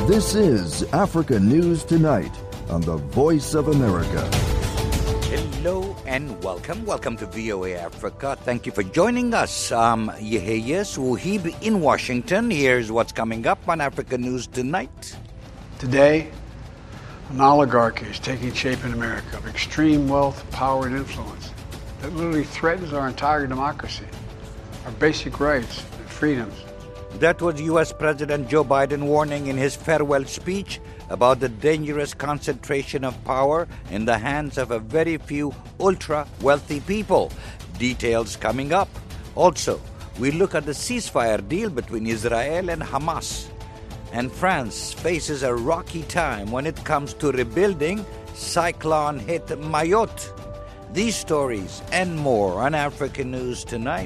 This is Africa News Tonight on the Voice of America. Hello and welcome. Welcome to VOA Africa. Thank you for joining us. Yehia Suhib in Washington. Here's what's coming up on Africa News Tonight. Today, an oligarchy is taking shape in America of extreme wealth, power, and influence that literally threatens our entire democracy, our basic rights and freedoms. That was U.S. President Joe Biden warning in his farewell speech about the dangerous concentration of power in the hands of a very few ultra-wealthy people. Details coming up. Also, we look at the ceasefire deal between Israel and Hamas. And France faces a rocky time when it comes to rebuilding cyclone-hit Mayotte. These stories and more on African News Tonight.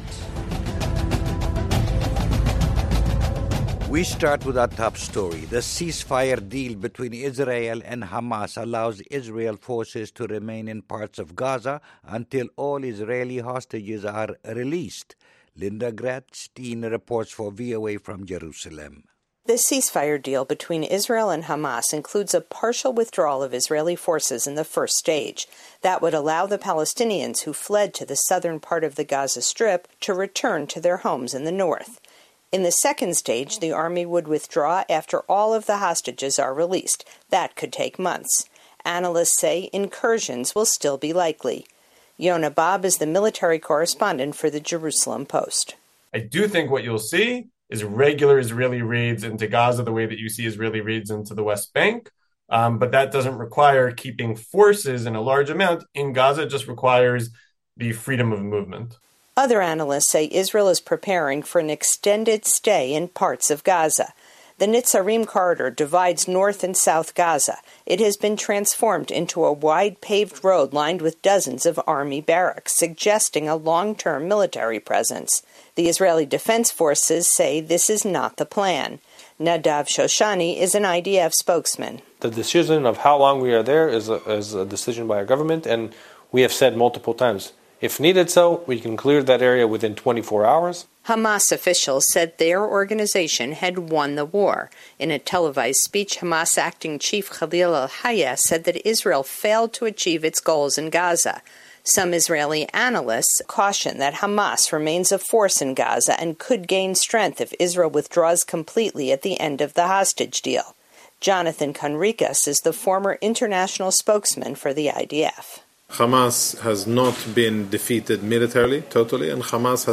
We start with our top story. The ceasefire deal between Israel and Hamas allows Israel forces to remain in parts of Gaza until all Israeli hostages are released. Linda Gradstein reports for VOA from Jerusalem. The ceasefire deal between Israel and Hamas includes a partial withdrawal of Israeli forces in the first stage. That would allow the Palestinians who fled to the southern part of the Gaza Strip to return to their homes in the north. In the second stage, the army would withdraw after all of the hostages are released. That could take months. Analysts say incursions will still be likely. Yonah Bob is the military correspondent for the Jerusalem Post. I do think what you'll see is regular Israeli raids into Gaza the way that you see Israeli raids into the West Bank. But that doesn't require keeping forces in a large amount in Gaza. It just requires the freedom of movement. Other analysts say Israel is preparing for an extended stay in parts of Gaza. The Nitzarim corridor divides North and South Gaza. It has been transformed into a wide paved road lined with dozens of army barracks, suggesting a long-term military presence. The Israeli Defense Forces say this is not the plan. Nadav Shoshani is an IDF spokesman. The decision of how long we are there is a decision by our government, and we have said multiple times, if needed so, we can clear that area within 24 hours. Hamas officials said their organization had won the war. In a televised speech, Hamas acting chief Khalil al-Hayya said that Israel failed to achieve its goals in Gaza. Some Israeli analysts caution that Hamas remains a force in Gaza and could gain strength if Israel withdraws completely at the end of the hostage deal. Jonathan Conricus is the former international spokesman for the IDF. Hamas has not been defeated militarily, totally, and Hamas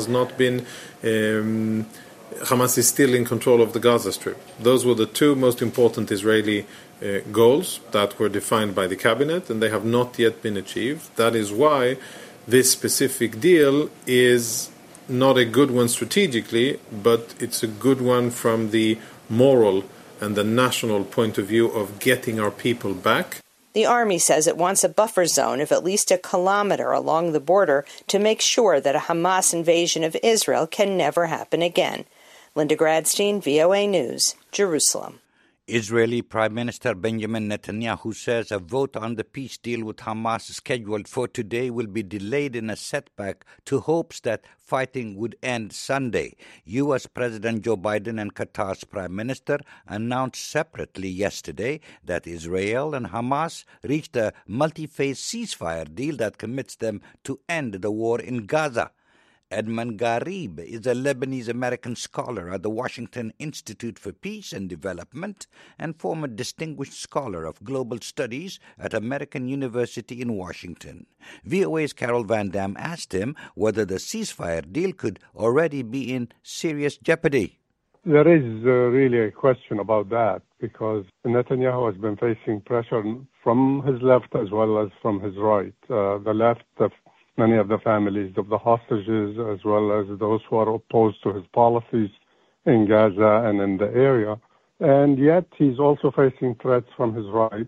is still in control of the Gaza Strip. Those were the two most important Israeli goals that were defined by the cabinet, and they have not yet been achieved. That is why this specific deal is not a good one strategically, but it's a good one from the moral and the national point of view of getting our people back. The Army says it wants a buffer zone of at least 1 kilometer along the border to make sure that a Hamas invasion of Israel can never happen again. Linda Gradstein, VOA News, Jerusalem. Israeli Prime Minister Benjamin Netanyahu says a vote on the peace deal with Hamas scheduled for today will be delayed in a setback to hopes that fighting would end Sunday. U.S. President Joe Biden and Qatar's Prime Minister announced separately yesterday that Israel and Hamas reached a multi-phase ceasefire deal that commits them to end the war in Gaza. Edmond Garib is a Lebanese-American scholar at the Washington Institute for Peace and Development and former distinguished scholar of global studies at American University in Washington. VOA's Carol Van Dam asked him whether the ceasefire deal could already be in serious jeopardy. There is really a question about that because Netanyahu has been facing pressure from his left as well as from his right. The left, many of the families of the hostages, as well as those who are opposed to his policies in Gaza and in the area. And yet he's also facing threats from his right,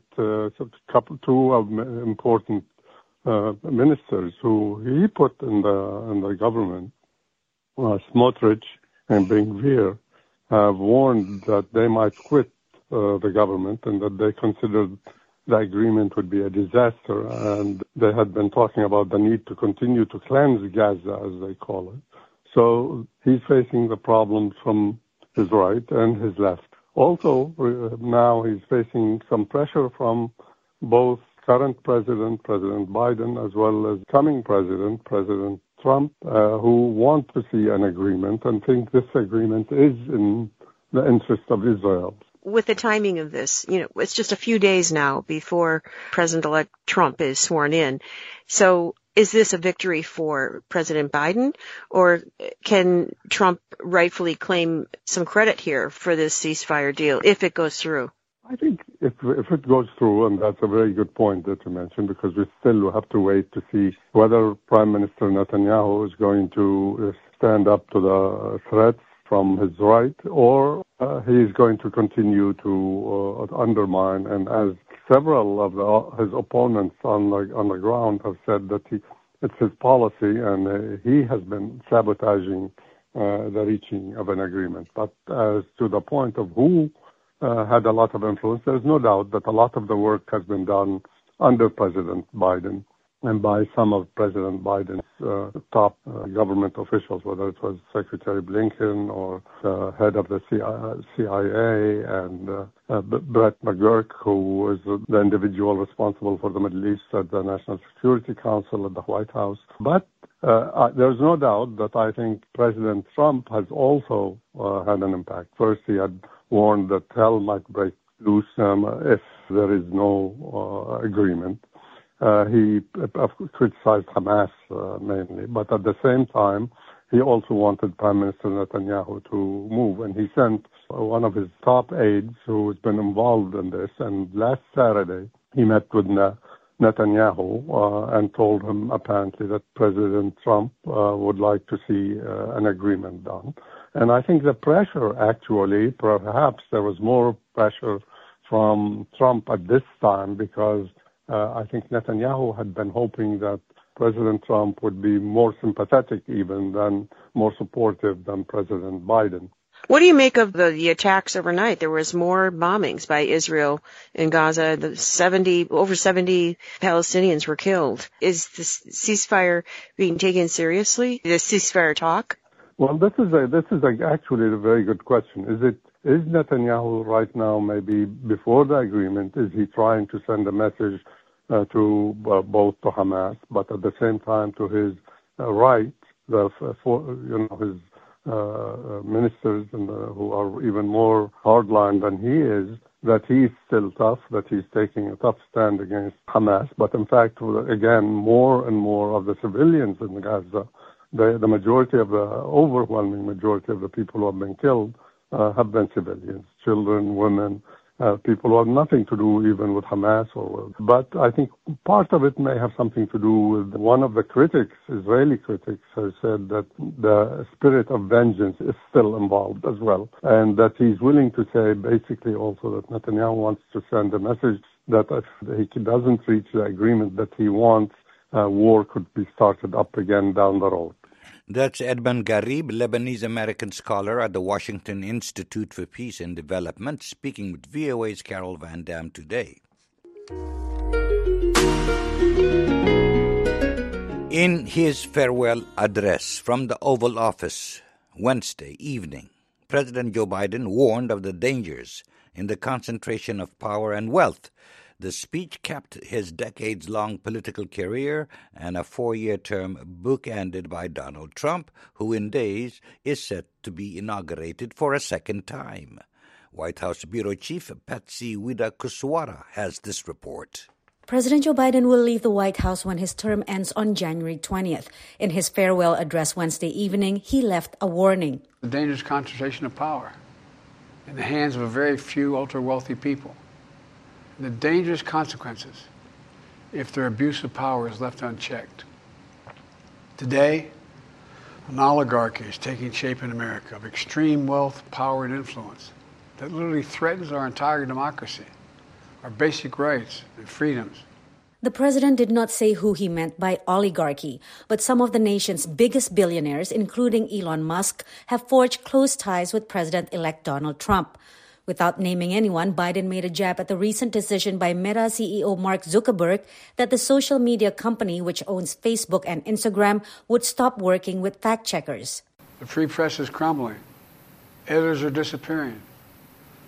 two important ministers who he put in the government, Smotrich and Ben-Gvir, have warned that they might quit the government and that they considered the agreement would be a disaster, and they had been talking about the need to continue to cleanse Gaza, as they call it. So he's facing the problems from his right and his left. Also, now he's facing some pressure from both current President Biden, as well as coming President Trump, who want to see an agreement and think this agreement is in the interest of Israel. With the timing of this, it's just a few days now before President-elect Trump is sworn in. So is this a victory for President Biden, or can Trump rightfully claim some credit here for this ceasefire deal if it goes through? I think if it goes through, and that's a very good point that you mentioned, because we still have to wait to see whether Prime Minister Netanyahu is going to stand up to the threats from his right, or he is going to continue to undermine. And as several of his opponents on the ground have said, that it's his policy, and he has been sabotaging the reaching of an agreement. But as to the point of who had a lot of influence, there's no doubt that a lot of the work has been done under President Biden and by some of President Biden's top government officials, whether it was Secretary Blinken or the head of the CIA and Brett McGurk, who is the individual responsible for the Middle East at the National Security Council at the White House. But there's no doubt that I think President Trump has also had an impact. First, he had warned that hell might break loose if there is no agreement. He criticized Hamas mainly, but at the same time, he also wanted Prime Minister Netanyahu to move, and he sent one of his top aides who has been involved in this, and last Saturday he met with Netanyahu and told him apparently that President Trump would like to see an agreement done. And I think the pressure, actually, perhaps there was more pressure from Trump at this time, because I think Netanyahu had been hoping that President Trump would be more sympathetic even than more supportive than President Biden. What do you make of the attacks overnight? There was more bombings by Israel in Gaza. Over 70 Palestinians were killed. Is the ceasefire being taken seriously? The ceasefire talk? Well, this is actually a very good question. Is Netanyahu right now, maybe before the agreement, is he trying to send a message to both to Hamas, but at the same time to his right, his ministers who are even more hardline than he is, that he's still tough, that he's taking a tough stand against Hamas. But in fact, again, more and more of the civilians in Gaza, the majority of the overwhelming majority of the people who have been killed have been civilians, children, women, people who have nothing to do even with Hamas. But I think part of it may have something to do with one of the Israeli critics has said that the spirit of vengeance is still involved as well, and that he's willing to say basically also that Netanyahu wants to send a message that if he doesn't reach the agreement that he wants, war could be started up again down the road. That's Edmund Garib, Lebanese-American scholar at the Washington Institute for Peace and Development, speaking with VOA's Carol Van Dam today. In his farewell address from the Oval Office Wednesday evening, President Joe Biden warned of the dangers in the concentration of power and wealth. The speech capped his decades-long political career and a 4-year term bookended by Donald Trump, who in days is set to be inaugurated for a second time. White House Bureau Chief Patsy Widakuswara has this report. President Joe Biden will leave the White House when his term ends on January 20th. In his farewell address Wednesday evening, he left a warning. The dangerous concentration of power in the hands of a very few ultra-wealthy people. The dangerous consequences if their abuse of power is left unchecked. Today, an oligarchy is taking shape in America of extreme wealth, power, and influence that literally threatens our entire democracy, our basic rights and freedoms. The president did not say who he meant by oligarchy, but some of the nation's biggest billionaires, including Elon Musk, have forged close ties with President-elect Donald Trump. Without naming anyone, Biden made a jab at the recent decision by Meta CEO Mark Zuckerberg that the social media company, which owns Facebook and Instagram, would stop working with fact-checkers. The free press is crumbling. Editors are disappearing.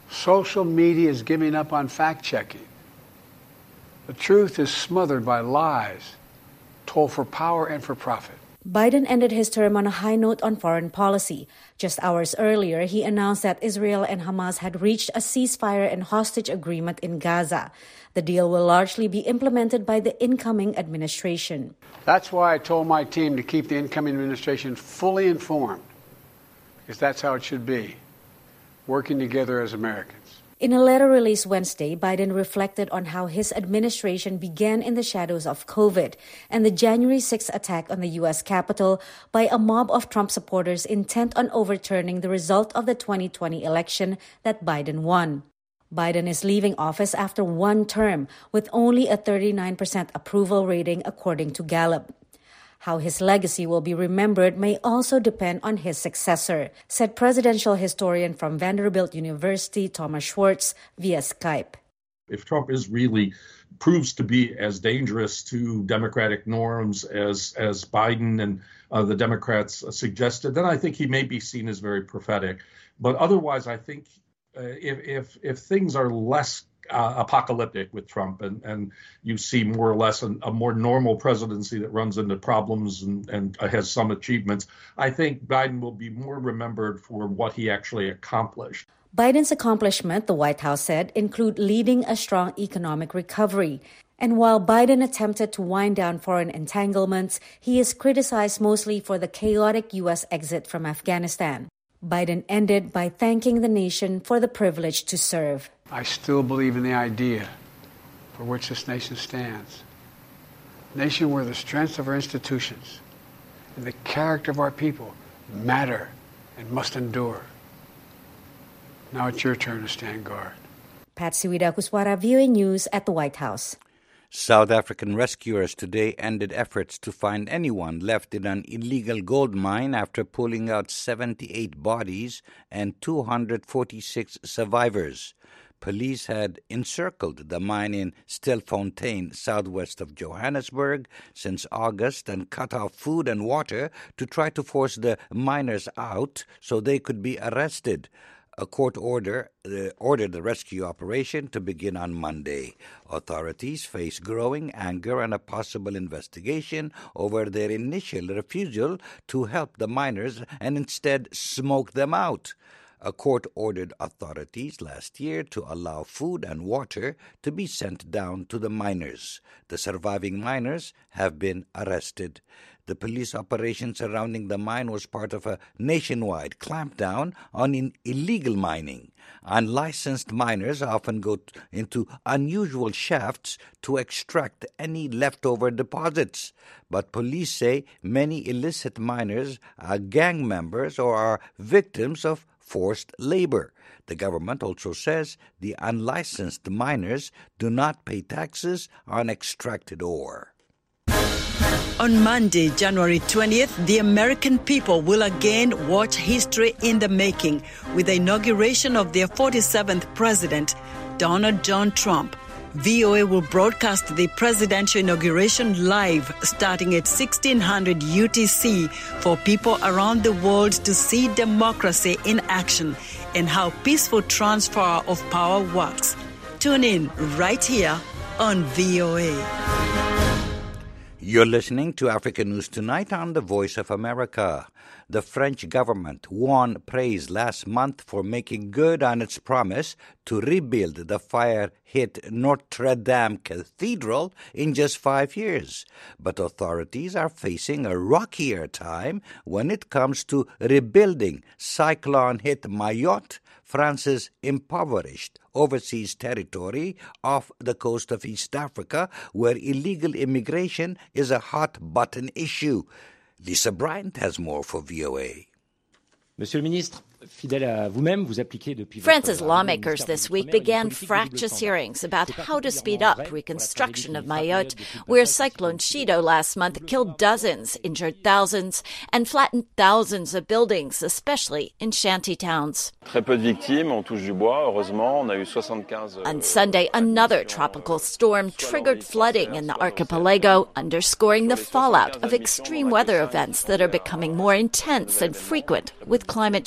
Social media is giving up on fact-checking. The truth is smothered by lies, told for power and for profit. Biden ended his term on a high note on foreign policy. Just hours earlier, he announced that Israel and Hamas had reached a ceasefire and hostage agreement in Gaza. The deal will largely be implemented by the incoming administration. That's why I told my team to keep the incoming administration fully informed, because that's how it should be, working together as Americans. In a letter released Wednesday, Biden reflected on how his administration began in the shadows of COVID and the January 6th attack on the U.S. Capitol by a mob of Trump supporters intent on overturning the result of the 2020 election that Biden won. Biden is leaving office after one term with only a 39% approval rating, according to Gallup. How his legacy will be remembered may also depend on his successor, said presidential historian from Vanderbilt University, Thomas Schwartz, via Skype. If Trump proves to be as dangerous to democratic norms as Biden and the Democrats suggested, then I think he may be seen as very prophetic. But otherwise, I think if things are less apocalyptic with Trump and you see more or less a more normal presidency that runs into problems and has some achievements, I think Biden will be more remembered for what he actually accomplished. Biden's accomplishment, the White House said, include leading a strong economic recovery. And while Biden attempted to wind down foreign entanglements, he is criticized mostly for the chaotic U.S. exit from Afghanistan. Biden ended by thanking the nation for the privilege to serve. I still believe in the idea for which this nation stands. A nation where the strength of our institutions and the character of our people matter and must endure. Now it's your turn to stand guard. Patsy Widakuswara, VOA News at the White House. South African rescuers today ended efforts to find anyone left in an illegal gold mine after pulling out 78 bodies and 246 survivors. Police had encircled the mine in Stilfontein, southwest of Johannesburg, since August and cut off food and water to try to force the miners out so they could be arrested. A court ordered the rescue operation to begin on Monday. Authorities face growing anger and a possible investigation over their initial refusal to help the miners and instead smoke them out. A court ordered authorities last year to allow food and water to be sent down to the miners. The surviving miners have been arrested. The police operation surrounding the mine was part of a nationwide clampdown on illegal mining. Unlicensed miners often go into unusual shafts to extract any leftover deposits. But police say many illicit miners are gang members or are victims of forced labor. The government also says the unlicensed miners do not pay taxes on extracted ore. On Monday, January 20th, the American people will again watch history in the making with the inauguration of their 47th president, Donald John Trump. VOA will broadcast the presidential inauguration live starting at 1600 UTC for people around the world to see democracy in action and how peaceful transfer of power works. Tune in right here on VOA. You're listening to Africa News Tonight on the Voice of America. The French government won praise last month for making good on its promise to rebuild the fire-hit Notre Dame Cathedral in just 5 years. But authorities are facing a rockier time when it comes to rebuilding cyclone-hit Mayotte, France's impoverished overseas territory off the coast of East Africa, where illegal immigration is a hot-button issue. Lisa Bryant has more for VOA. Monsieur le ministre, fidèle à vous-même, vous appliquez depuis France's lawmakers this week began fractious hearings about how to speed up reconstruction of Mayotte, where Cyclone Chido last month killed dozens, injured thousands, and flattened thousands of buildings, especially in shanty towns. Très peu de victimes, on touche du bois, heureusement, on a eu 75. On Sunday, another tropical storm triggered flooding in the archipelago, underscoring the fallout of extreme weather events that are becoming more intense and frequent with climate change.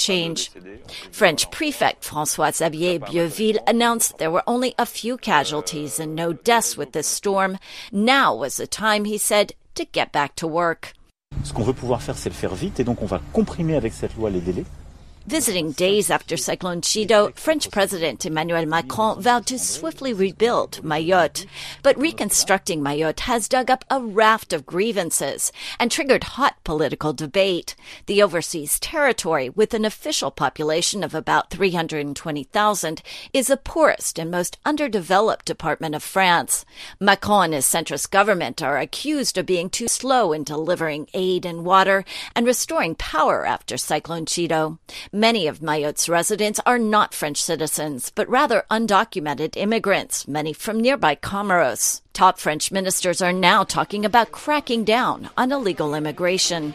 French Prefect François-Xavier Bieuville announced there were only a few casualties and no deaths with this storm. Now was the time, he said, to get back to work. Ce qu'on veut pouvoir faire, c'est le faire vite, et donc on va comprimer avec cette loi les délais. Visiting days after Cyclone Chido, French President Emmanuel Macron vowed to swiftly rebuild Mayotte. But reconstructing Mayotte has dug up a raft of grievances and triggered hot political debate. The overseas territory, with an official population of about 320,000, is the poorest and most underdeveloped department of France. Macron and his centrist government are accused of being too slow in delivering aid and water and restoring power after Cyclone Chido. Many of Mayotte's residents are not French citizens, but rather undocumented immigrants, many from nearby Comoros. Top French ministers are now talking about cracking down on illegal immigration.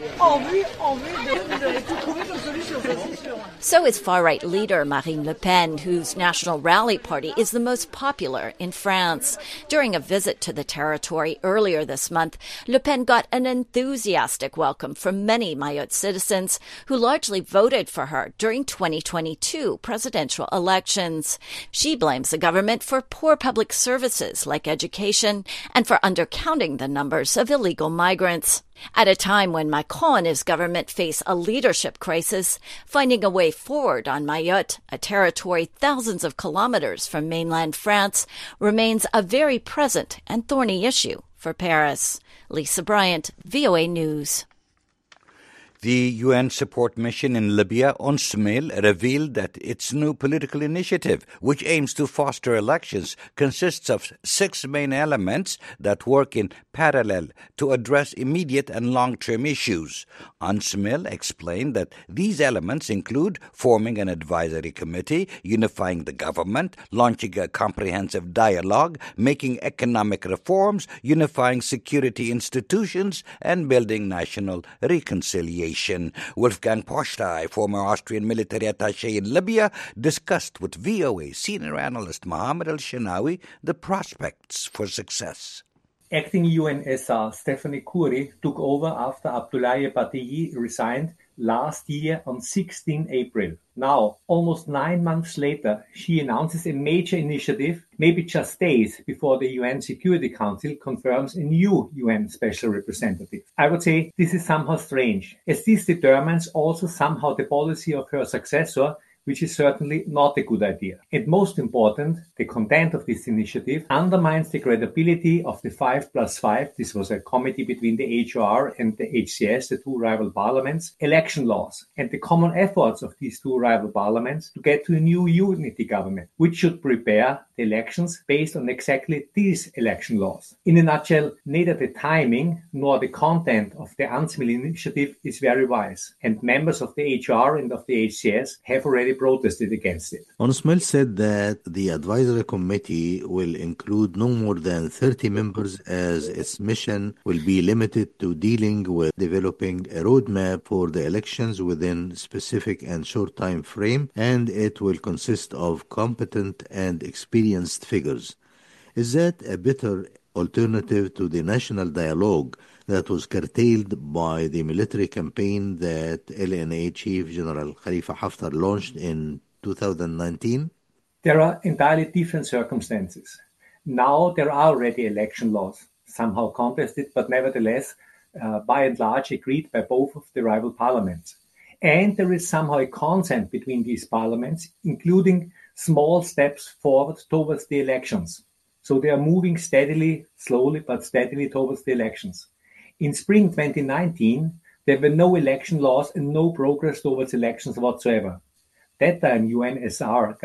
So is far-right leader Marine Le Pen, whose National Rally Party is the most popular in France. During a visit to the territory earlier this month, Le Pen got an enthusiastic welcome from many Mayotte citizens who largely voted for her during 2022 presidential elections. She blames the government for poor public services like education and for undercounting the numbers of illegal migrants. At a time when Macron and his government face a leadership crisis, finding a way forward on Mayotte, a territory thousands of kilometers from mainland France, remains a very present and thorny issue for Paris. Lisa Bryant, VOA News. The UN support mission in Libya, UNSMIL, revealed that its new political initiative, which aims to foster elections, consists of 6 main elements that work in parallel to address immediate and long-term issues. UNSMIL explained that these elements include forming an advisory committee, unifying the government, launching a comprehensive dialogue, making economic reforms, unifying security institutions, and building national reconciliation. Wolfgang Postei, former Austrian military attaché in Libya, discussed with VOA senior analyst Mohammed Al-Shinawi the prospects for success. Acting UNSR Stephanie Khoury took over after Abdoulaye Batayi resigned last year on 16 April. Now, almost 9 months later, she announces a major initiative, maybe just days before the UN Security Council confirms a new UN Special Representative. I would say this is somehow strange, as this determines also somehow the policy of her successor, which is certainly not a good idea. And most important, the content of this initiative undermines the credibility of the 5+5, this was a committee between the HR and the HCS, the two rival parliaments, election laws, and the common efforts of these two rival parliaments to get to a new unity government, which should prepare the elections based on exactly these election laws. In a nutshell, neither the timing nor the content of the UNSMIL initiative is very wise, and members of the HR and of the HCS have already protested against it. UNSMIL said that the advisory committee will include no more than 30 members, as its mission will be limited to dealing with developing a roadmap for the elections within specific and short time frame, and it will consist of competent and experienced figures. Is that a better alternative to the national dialogue that was curtailed by the military campaign that LNA Chief General Khalifa Haftar launched in 2019? There are entirely different circumstances. Now there are already election laws, somehow contested, but nevertheless, by and large agreed by both of the rival parliaments. And there is somehow a consent between these parliaments, including small steps forward towards the elections. So they are moving steadily, slowly, but steadily towards the elections. In spring 2019, there were no election laws and no progress towards elections whatsoever. That time, UNSR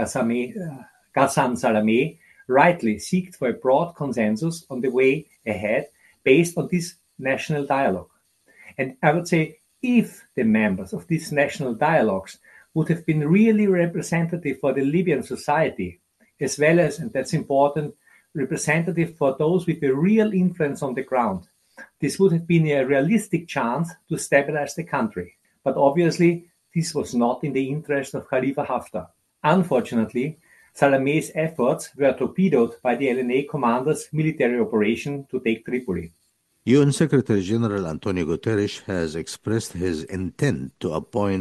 Ghassan Salameh rightly sought for a broad consensus on the way ahead based on this national dialogue. And I would say if the members of these national dialogues would have been really representative for the Libyan society, as well as, and that's important, representative for those with a real influence on the ground, this would have been a realistic chance to stabilize the country. But obviously, this was not in the interest of Khalifa Haftar. Unfortunately, Salameh's efforts were torpedoed by the LNA commander's military operation to take Tripoli. UN Secretary General Antonio Guterres has expressed his intent to appoint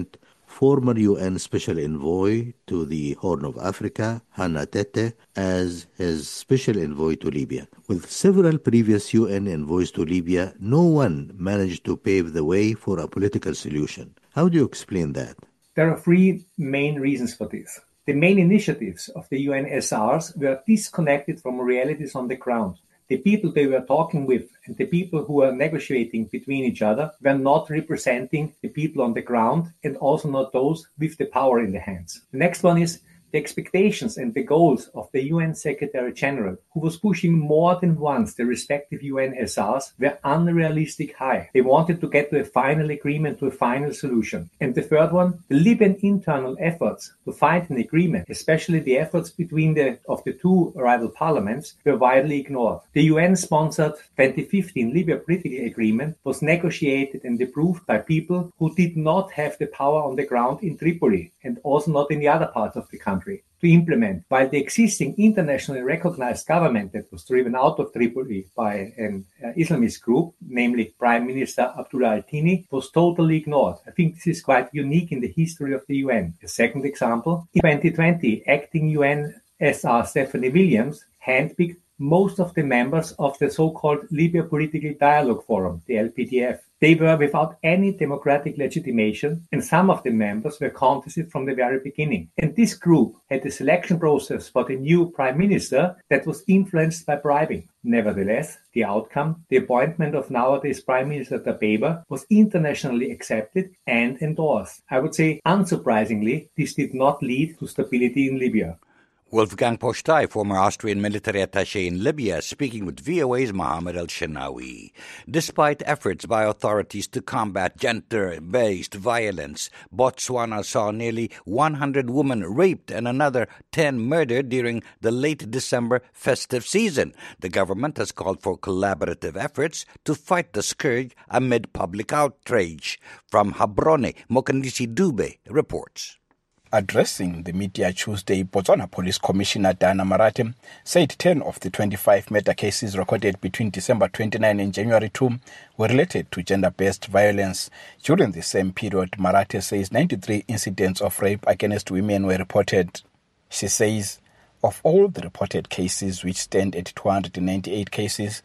former UN Special Envoy to the Horn of Africa, Hannah Tete, as his Special Envoy to Libya. With several previous UN envoys to Libya, no one managed to pave the way for a political solution. How do you explain that? There are three main reasons for this. The main initiatives of the UN SRs were disconnected from realities on the ground. The people they were talking with and the people who were negotiating between each other were not representing the people on the ground and also not those with the power in their hands. The next one is the expectations and the goals of the UN Secretary General, who was pushing more than once the respective UN SRs, were unrealistic high. They wanted to get to a final agreement, to a final solution. And the third one, the Libyan internal efforts to find an agreement, especially the efforts between the two rival parliaments, were widely ignored. The UN-sponsored 2015 Libya political agreement was negotiated and approved by people who did not have the power on the ground in Tripoli and also not in the other parts of the country to implement, while the existing internationally recognized government that was driven out of Tripoli by an Islamist group, namely Prime Minister Abdullah Al-Tini, was totally ignored. I think this is quite unique in the history of the UN. A second example, in 2020, acting UN SR Stephanie Williams handpicked most of the members of the so-called Libya Political Dialogue Forum, the LPDF. They were without any democratic legitimation, and some of the members were contested from the very beginning. And this group had a selection process for the new prime minister that was influenced by bribing. Nevertheless, the outcome, the appointment of nowadays Prime Minister Dabeba, was internationally accepted and endorsed. I would say, unsurprisingly, this did not lead to stability in Libya. Wolfgang Postai, former Austrian military attaché in Libya, speaking with VOA's Mohammed El-Shinawi. Despite efforts by authorities to combat gender-based violence, Botswana saw nearly 100 women raped and another 10 murdered during the late December festive season. The government has called for collaborative efforts to fight the scourge amid public outrage. From Gaborone, Mokandisi Dube reports. Addressing the media Tuesday, Botswana Police Commissioner Dana Marate said 10 of the 25 murder cases recorded between December 29 and January 2 were related to gender-based violence. During the same period, Marate says 93 incidents of rape against women were reported. She says, of all the reported cases, which stand at 298 cases,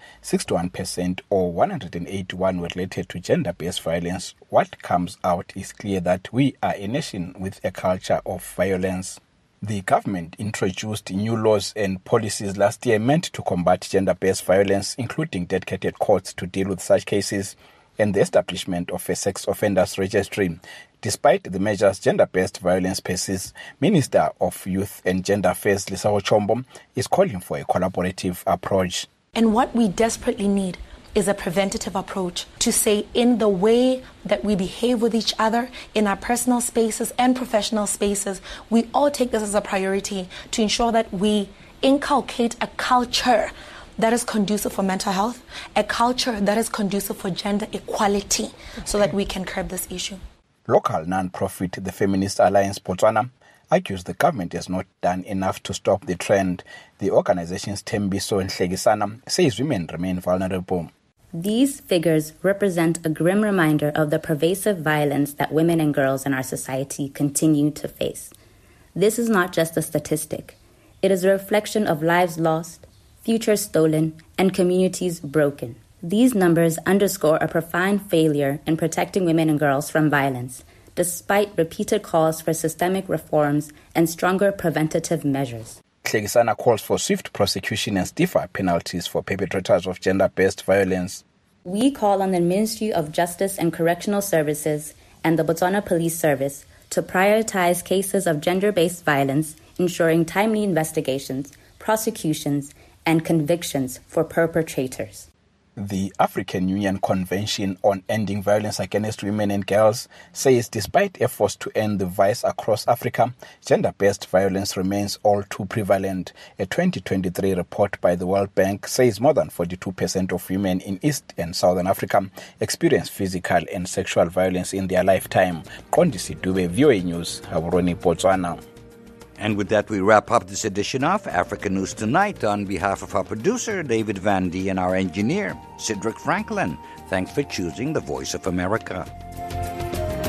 61% or 181 were related to gender-based violence. What comes out is clear that we are a nation with a culture of violence. The government introduced new laws and policies last year meant to combat gender-based violence, including dedicated courts to deal with such cases and the establishment of a sex offenders registry. Despite the measures gender-based violence persists, Minister of Youth and Gender Affairs Lisao Chombo is calling for a collaborative approach. And what we desperately need is a preventative approach to say in the way that we behave with each other in our personal spaces and professional spaces, we all take this as a priority to ensure that we inculcate a culture that is conducive for mental health, a culture that is conducive for gender equality, so that we can curb this issue. Local non-profit The Feminist Alliance Botswana argues the government has not done enough to stop the trend. The organization's Tembiso Nhlegisana says women remain vulnerable. These figures represent a grim reminder of the pervasive violence that women and girls in our society continue to face. This is not just a statistic. It is a reflection of lives lost, futures stolen, and communities broken. These numbers underscore a profound failure in protecting women and girls from violence, despite repeated calls for systemic reforms and stronger preventative measures. Nhlegisana calls for swift prosecution and stiffer penalties for perpetrators of gender-based violence. We call on the Ministry of Justice and Correctional Services and the Botswana Police Service to prioritize cases of gender-based violence, ensuring timely investigations, prosecutions, and convictions for perpetrators. The African Union Convention on Ending Violence Against Women and Girls says despite efforts to end the vice across Africa, gender-based violence remains all too prevalent. A 2023 report by the World Bank says more than 42% of women in East and Southern Africa experience physical and sexual violence in their lifetime. Kondisi Dube, VOA News, Gaborone, Botswana. And with that, we wrap up this edition of Africa News Tonight. On behalf of our producer, David Vandy, and our engineer, Cedric Franklin, thanks for choosing the Voice of America.